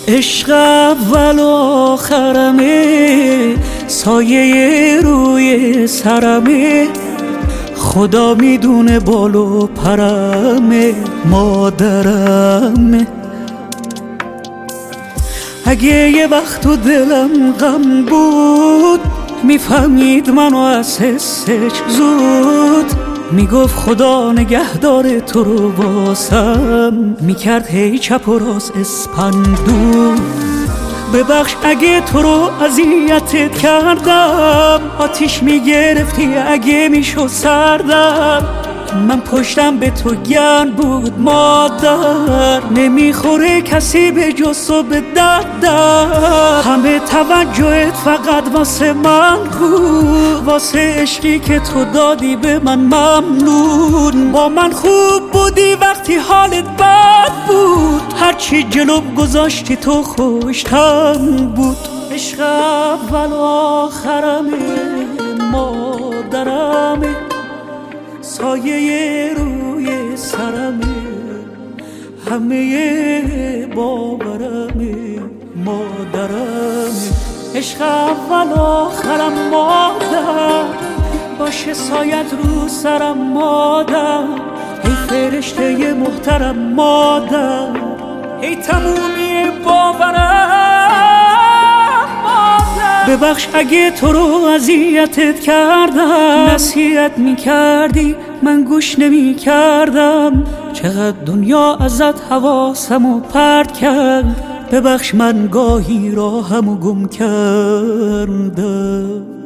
عشق اول و آخرمه، سایه روی سرمه، خدا میدونه بال و پرمه، مادرمه. اگه یه وقت تو دلم غم بود، میفهمید منو از حسش زود، میگفت خدا نگهدار تو رو واسم، میکرد هی چپ و راست اسپندو. ببخش اگه تو رو اذیتت کردم، آتیش میگرفتی اگه میشد سردم، من پشتم به تو گرم بود مادر، نمیخوره کسی به جز تو به دردم، همه توجهت فقط واسه من بود، واسه عشقی که تو دادی به من ممنون. با من خوب بودی وقتی حالت بد بود، هرچی جلوم گذاشتی تو خوشتم بود. عشق اول و آخرمه، مادرمه، سایه روی سرمه، همه باورمه، مادرمه. عشق اول آخرم مادر، باشه سایت رو سرم مادر، ای فرشته محترم مادر، ای تمومی باورم مادر. ببخش اگه تو رو اذیتت کردم، نصیحت میکردی من گوش نمیکردم، چقدر دنیا ازت حواسمو پرت کرد، ببخش من گاهی راهمو گم کردم.